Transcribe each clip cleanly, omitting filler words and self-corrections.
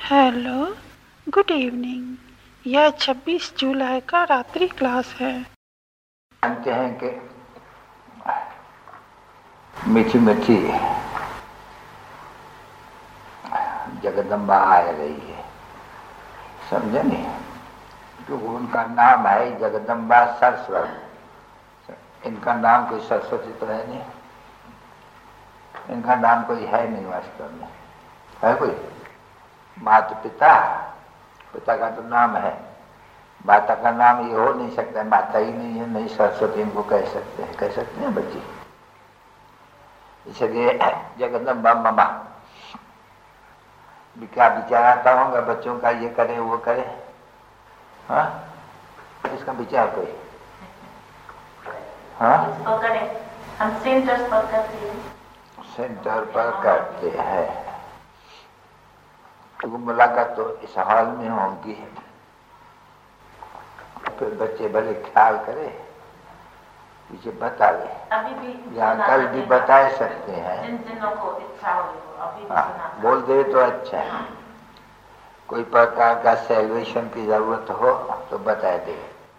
Hello, good evening. यह 26 जुलाई का रात्रि क्लास है। जानते हैं कि मीठी मीठी जगदम्बा आ रही है, समझे नहीं? क्योंकि उनका नाम है जगदम्बा सरस्वती। इनका नाम कोई सरस्वती तो है नहीं, इनका नाम कोई है नहीं वास्तव में। है कोई? माता पिता, पिता का तो नाम है, माता का नाम ये हो नहीं सकता, माता ही नहीं है, नहीं सरस्वती इनको कह सकते हैं बच्ची। इसलिए जगदम्बा ममा भी क्या विचार आता होगा बच्चों का, ये करे वो करे। हाँ, इसका विचार कोई? हाँ, हम सेंटर पर करते हैं, सेंटर पर करते हैं। तो मुलाकात तो इस हाल में होगी, फिर बच्चे भले ख्याल करे, पीछे बता ले। अभी भी या कल भी बता सकते हैं, जिन जिनों को इच्छा हो अभी भी हाँ, बोल दे तो अच्छा है। कोई प्रकार का सेल्वेशन की जरूरत हो तो बता दे।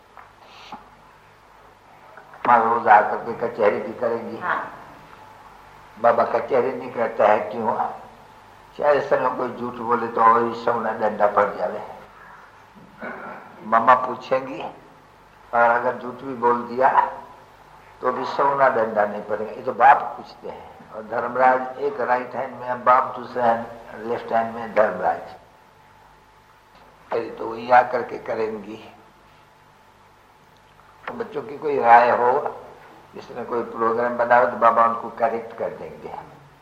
माँ रोज आकर के कचहरी भी करेंगी। हाँ। बाबा कचहरी नहीं करता है, क्यों? शायद समय कोई झूठ बोले तो और ही सोना डंडा पड़ जाए। मामा पूछेंगी और अगर झूठ भी बोल दिया तो भी सोना डंडा नहीं पड़ेगा। ये तो बाप पूछते हैं, और धर्मराज एक राइट हैंड में बाप, दूसरे हैंड लेफ्ट हैंड में धर्मराज। तो वही आकर के करेंगी। तो बच्चों की कोई राय हो, जिसने कोई प्रोग्राम बनाओ तो बाबा उनको करेक्ट कर देंगे।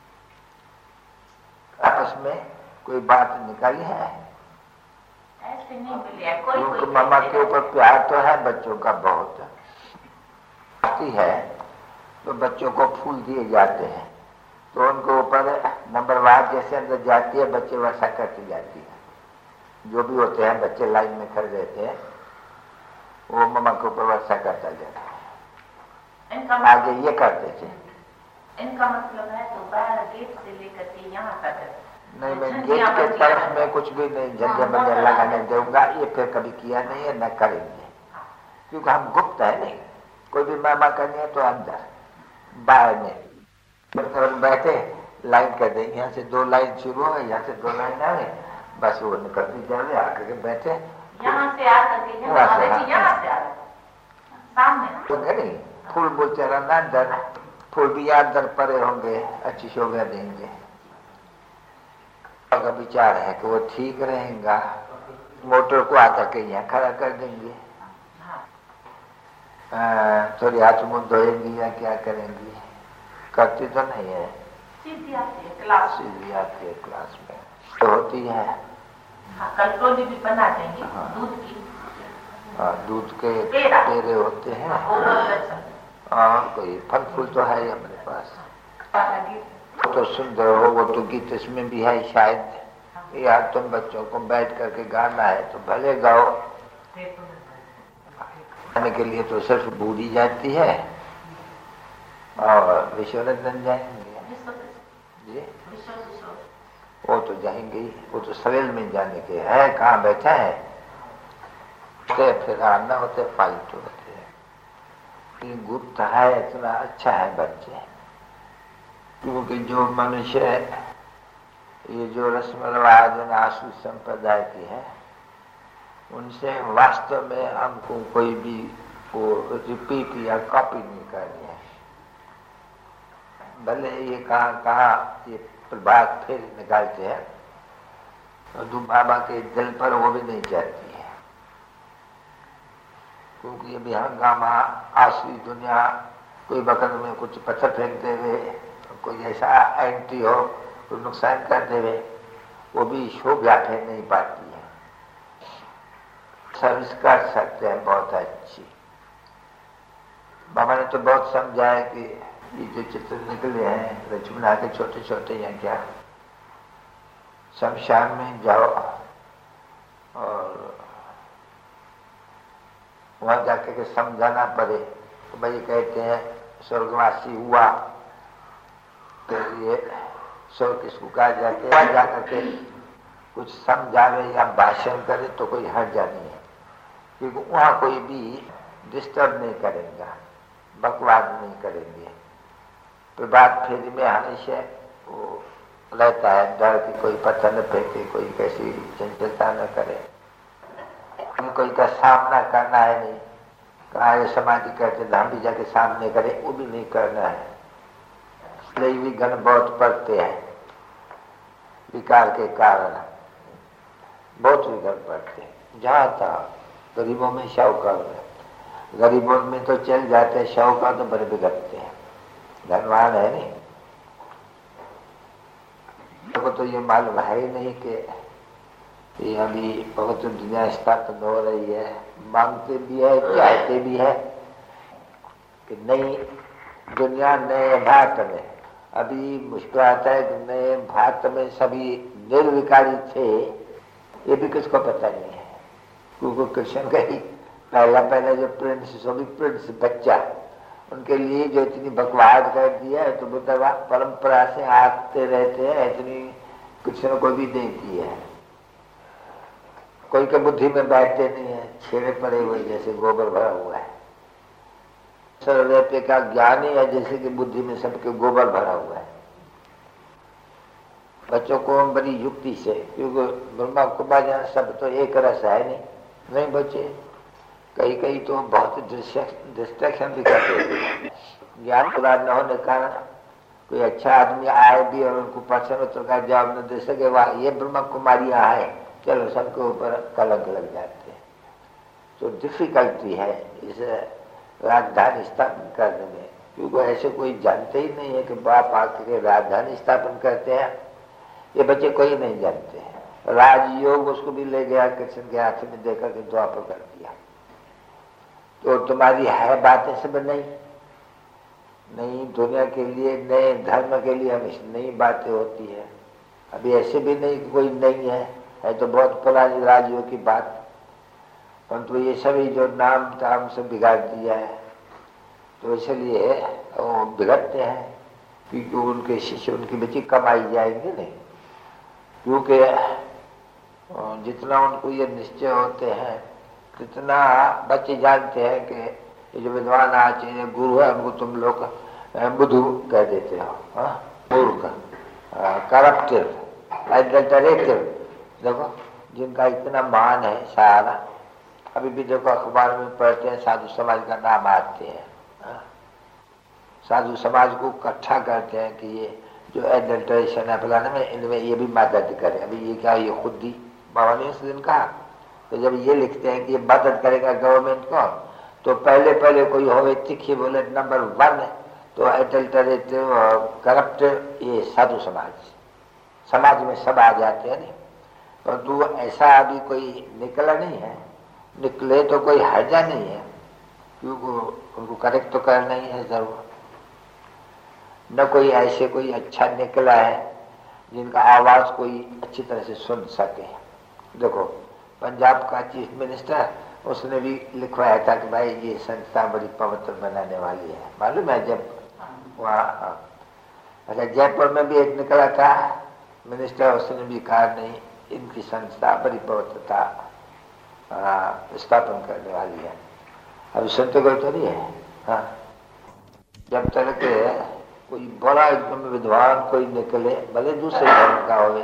आपस में कोई बात निकाली है? ऐसे नहीं मिले कोई उनको मामा के ऊपर प्यार तो है बच्चों का बहुत आती है, तो बच्चों को फूल दिए जाते हैं, तो उनको ऊपर नंबरवार जैसे अंदर जाती है, बच्चे वर्षा करती जाती है। जो भी होते हैं बच्चे लाइन में खड़े रहते हैं, वो मामा के ऊपर वर्षा करता जाता है। आगे ये करते थे। इनका मतलब है तो बाहर गेट से लेकर के यहाँ तक नहीं, मैं गेट के तरफ में कुछ भी नहीं झंडे मंडे लगाने दूंगा। ये फिर कभी किया नहीं है, न करेंगे, क्योंकि हम गुप्त है नहीं। कोई भी मामा करनी है तो अंदर, बाहर में बैठे लाइन कर दे। यहाँ से 2 लाइन शुरू हो, यहाँ से 2 लाइन आए, बस वो निकलती जाए, आकर के बैठे। यहाँ से आकर के यहाँ से सामने नहीं, फूल बोल चढ़ाना अंदर, फूल भी अंदर पड़े होंगे, अच्छी शोभा देंगे। अगर विचार है कि वो ठीक रहेगा, मोटर को आकर के यहाँ खड़ा कर देंगे। थोड़ी हाथ मुंह धोएंगी या क्या करेंगी? करती तो नहीं है, सीधी आती है क्लास में तो होती है। हाँ, कटोरी भी बना देंगे। हाँ। दूध की, हाँ, दूध के पेड़े होते हैं। हाँ, कोई फल फूल तो है हमारे पास। तो सुंदर हो वो तो गीत इसमें भी है शायद। यार तुम बच्चों को बैठ करके गाना है तो भले गाओ, गाने के लिए तो सिर्फ बूढ़ी जाती है और विश्वरंजन जाएंगे जी, वो तो जाएंगे, वो तो सवेल में जाने के है। कहाँ बैठा है, फिर आना होते, फालतू होते हैं। गुप्त है, इतना अच्छा है बच्चे, क्योंकि जो मनुष्य ये जो रस्म रिवाज आसु संप्रदाय की है, उनसे वास्तव में हमको कोई भी वो रिपीट या कॉपी नहीं करनी है। भले ये कहाँ ये प्रभात फिर निकालते हैं, तो बाबा के दिल पर वो भी नहीं जाती है, क्योंकि ये भी हंगामा आसरी दुनिया, कोई बकत में कुछ पत्थर फेंक देवे, कोई ऐसा एंट्री हो तो नुकसान कर देवे, वो भी शोभा फैल नहीं पाती है। सर्विस कर सकते हैं बहुत अच्छी। बाबा ने तो बहुत समझाया कि ये जो चित्र निकले हैं लक्ष्मणा के छोटे छोटे या क्या, शमशान में जाओ और वहां जाके के समझाना पड़े तो भाई कहते हैं स्वर्गवासी हुआ तो ये स्वर्ग किसको कहा जाते हैं, जाकर के कुछ समझावे या भाषण करे तो कोई हर्जा नहीं है, क्योंकि वहाँ कोई भी डिस्टर्ब नहीं करेगा, बकवाद नहीं करेंगे। प्रभात फेरी में हमेशा वो रहता है डर कि कोई पत्थर न फेंके, कोई कैसी चंचलता न करे, कोई का सामना करना है नहीं। कहा ये समाधि कहते हम भी जाके सामने करें, वो भी नहीं करना है। इसलिए भी गण बहुत पड़ते हैं विकार के कारण, बहुत विघन पड़ते हैं। जहाँ था गरीबों में शाहूकार है, गरीबों में तो चल जाते हैं, शाहूकार तो बड़े बिगड़ते हैं, धनवान है नहीं। तो ये मालूम है ही नहीं कि ये अभी बहुत दुनिया स्थापन हो रही है, मांगते भी है चाहते भी है कि नई दुनिया नए भारत में। अभी मुश्किल आता है कि नए भारत में सभी निर्विकारी थे, ये भी किसको पता नहीं है, क्योंकि कृष्ण का ही पहला जो प्रिंस, सभी प्रिंस बच्चा, उनके लिए जो इतनी बकवाद कर दिया है, तो बुद्धा परंपरा से आते रहते हैं, इतनी कृष्ण को भी देती है। कोई के बुद्धि में बैठते नहीं है, छेड़े पड़े हुए जैसे गोबर भरा हुआ है। सर्वव्यापी का ज्ञान ही है जैसे कि बुद्धि में सबके गोबर भरा हुआ है। बच्चों को बड़ी युक्ति से, क्योंकि ब्रह्मा कुमार सब तो एक रस है नहीं बच्चे, कई तो बहुत डिस्ट्रैक्शन भी करते हैं। ज्ञान पूरा न होने के कारण कोई अच्छा आदमी आए भी और उनको प्रश्न उत्तर का जवाब न दे सके, वाह ये ब्रह्मा कुमारियाँ आए, चलो सबके ऊपर कलंक लग जाते हैं। तो डिफिकल्टी है इस राजधानी स्थापन करने में, क्योंकि ऐसे कोई जानते ही नहीं है कि बाप आके राजधानी स्थापन करते हैं, ये बच्चे कोई नहीं जानते हैं। राजयोग उसको भी ले गया कृष्ण के हाथ में देकर के द्वापर कर दिया। तो तुम्हारी है बातें सब नई दुनिया के लिए, नए धर्म के लिए हमेशा नई बातें होती है। अभी ऐसे भी नहीं कि कोई नहीं है तो बहुत पुरानी राजयोग की बात, परंतु ये सभी जो नाम ताम से बिगाड़ दिया है, तो इसलिए वो बिगड़ते हैं, क्योंकि उनके शिष्य उनकी बच्ची कमाई जाएंगे नहीं, क्योंकि जितना उनको ये निश्चय होते हैं कितना बच्चे जानते हैं कि ये जो विद्वान आचार्य गुरु है उनको तुम लोग बुद्धू कह देते हो, मूर्ख, करप्टेड, एडल्टरेटेड। देखो जिनका इतना मान है सारा, अभी भी देखो अखबार में पढ़ते हैं साधु समाज का नाम आते हैं, साधु समाज को इकट्ठा करते हैं कि ये जो एडल्ट्रेशन है फलाने में, इनमें ये भी मदद करे। अभी ये क्या, ये खुद ही बाबा ने उस दिन कहा, तो जब ये लिखते हैं कि ये मदद करेगा गवर्नमेंट को, तो पहले कोई हो तिखी बोले नंबर 1 तो एडल्टरेटिव और करप्ट ये साधु समाज में सब आ जाते हैं नहीं। परंतु ऐसा अभी कोई निकला नहीं है, निकले तो कोई हर्जा नहीं है, क्योंकि उनको करेक्ट तो करना ही है जरूर। न कोई ऐसे कोई अच्छा निकला है जिनका आवाज कोई अच्छी तरह से सुन सके। देखो पंजाब का चीफ मिनिस्टर, उसने भी लिखवाया था कि भाई ये संस्था बड़ी पवित्र बनाने वाली है, मालूम है। जब वहाँ अच्छा जयपुर में भी एक निकला था मिनिस्टर, उसने भी कहा नहीं इनकी संस्था बड़ी पवित्रता स्थापन करने वाली है। अभी सुनते कोई तो नहीं है। हाँ, जब तक कोई बड़ा एकदम विद्वान कोई निकले, भले दूसरे धर्म का हो,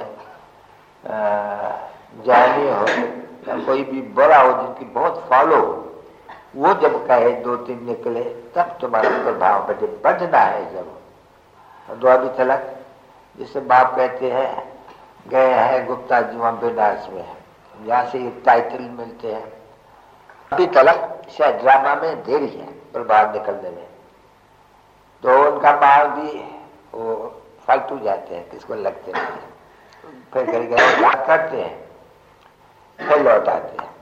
जानी हो या कोई भी बड़ा हो जिनकी बहुत फॉलो, वो जब कहे 2-3 निकले तब तुम्हारा प्रभाव बढ़ना है। जब द्वाबी तलक जिसे बाप कहते हैं गए हैं गुप्ता जी वहां बेनारस में, यहाँ से टाइटल मिलते हैं। अभी तलक शायद ड्रामा में देरी है प्रभाव निकलने में, तो उनका माल भी वो फालतू जाते हैं, किसको लगते नहीं, फिर घर करते हैं फिर लौट आते हैं।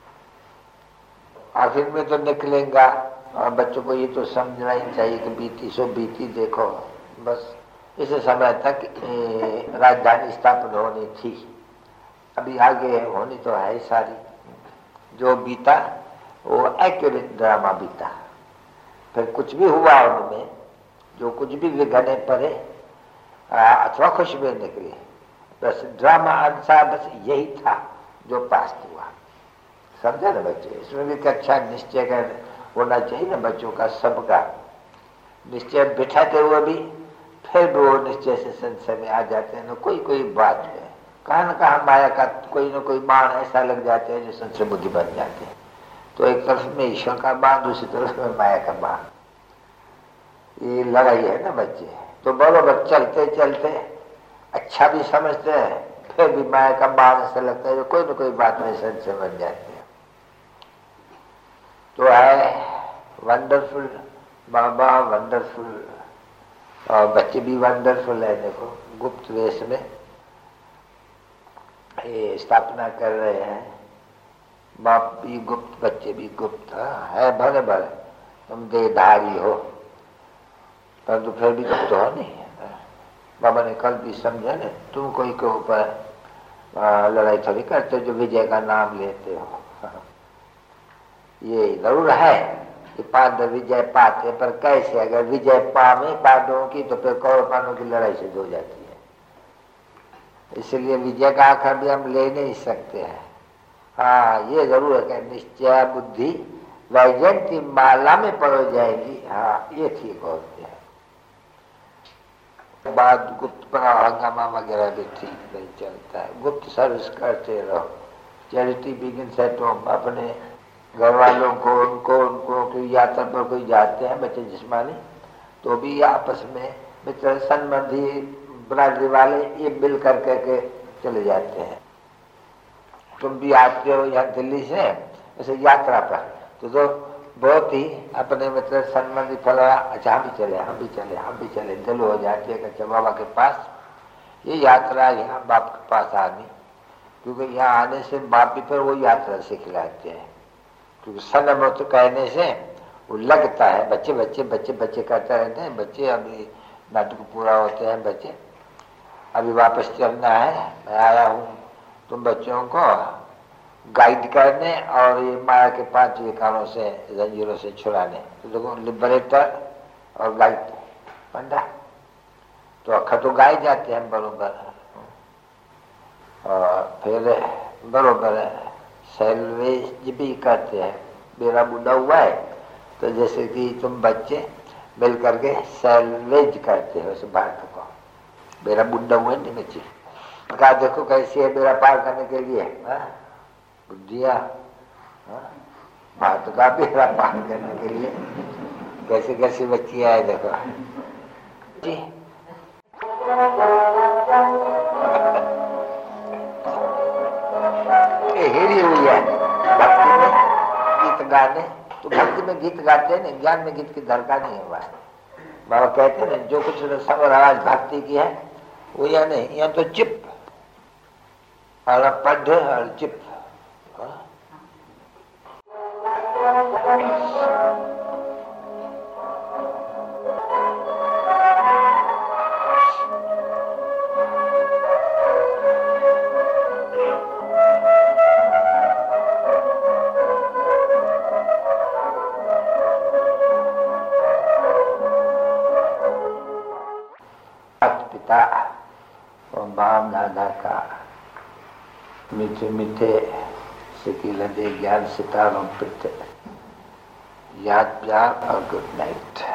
आखिर में तो निकलेगा, और बच्चों को ये तो समझना ही चाहिए कि बीती सो बीती, देखो बस इस समय तक राजधानी स्थापन होनी थी, अभी आगे होनी तो है सारी। जो बीता वो एक्यूरेट ड्रामा बीता, फिर कुछ भी हुआ उनमें, जो कुछ भी विघटने पड़े अथवा खुश में निकले, बस ड्रामा अनुसार बस यही था जो पास हुआ। समझा ना बच्चे? इसमें भी कक्षा निश्चय कर होना चाहिए ना बच्चों का, सबका निश्चय बिठाते हुए भी फिर भी वो निश्चय से संशय में आ जाते हैं ना, कोई बात है, कहाँ न कहाँ माया का कोई न कोई बाण ऐसा लग जाते हैं जो संशय बुद्धि बन जाते हैं। तो एक तरफ में ईश्वर का बाण, दूसरी तरफ में माया का बाण, ये लड़ाई है ना बच्चे। तो बरोबर चलते चलते अच्छा भी समझते हैं, फिर भी माया का बाण ऐसा लगता है जो कोई न कोई बात में संशय बन जाते हैं। तो है वंडरफुल बाबा, वंडरफुल, और बच्चे भी वंडरफुल है। देखो गुप्त वेश में ये स्थापना कर रहे हैं, बाप भी गुप्त, बच्चे भी गुप्त है, भले भले तुम देहधारी हो परंतु फिर भी गुप्त हो नहीं। बाबा ने कल भी समझा ना, तुम कोई के ऊपर लड़ाई थोड़ी करते जो विजय का नाम लेते हो। ये जरूर है कि पांडव विजय पाते, पर कैसे? अगर विजय पावे पांडवों की तो फिर कौरव पांडवों की लड़ाई से हो जाती है। इसलिए विजय का आखिर भी हम ले नहीं सकते हैं। हाँ ये जरूर है कि निश्चय बुद्धि वैजयंती माला में पड़ जाएगी। हाँ ये ठीक होते हैं। बाद गुप्त पर हंगामा वगैरह भी ठीक नहीं चलता है। गुप्त सर्विस करते रहो। Charity begins at home. अपने घर वालों को उनको कोई यात्रा पर कोई जाते हैं बच्चे जिस्मानी, तो भी आपस में मित्र संबंधी बरादरी वाले ये मिल कर के चले जाते हैं। तुम भी आते हो यहाँ दिल्ली से ऐसे यात्रा पर, तो बहुत ही अपने मित्र संबंधी फलवा, अच्छा हम भी चले दिल हो जाती है कि अच्छा बाबा के पास ये यात्रा, यहाँ बाप के पास आनी, क्योंकि यहाँ आने से बाप भी फिर वो यात्रा सिखलाते हैं। क्योंकि सनम तो कहने से वो लगता है, बच्चे करते रहते हैं। बच्चे अभी नाटक पूरा होते हैं, बच्चे अभी वापस चलना है, मैं आया हूँ तुम बच्चों को गाइड करने और ये माया के 5 विकारों से, जंजीरों से छुड़ाने। तो देखो लिबरेटर और गाइड पंडा, तो अखर तो गाए जाते हैं बरोबर, और फिर बरोबर सैलवेज भी करते हैं। मेरा बुढ़ा हुआ है तो जैसे कि तुम बच्चे मिल करके सैलवेज करते हो उस बात को। मेरा बुढ़ा हुआ नहीं बच्चे, कहा देखो कैसी है मेरा पार करने के लिए बुद्धिया, बात का बेरा पार करने के लिए कैसे कैसी बच्ची आए देखो जी। हेरी हुई है भक्ति में गीत गाने, तो भक्ति में गीत गाते हैं ना, ज्ञान में गीत की दरकार नहीं हुआ है। बाबा कहते हैं जो कुछ रसम और आवाज भक्ति की है वो यह नहीं, यह तो चिप और पढ़ और चिप। पिता और बाप दादा का मीठे मीठे सिकी लदे ज्ञान सितारों पिट याद प्यार और गुड नाइट।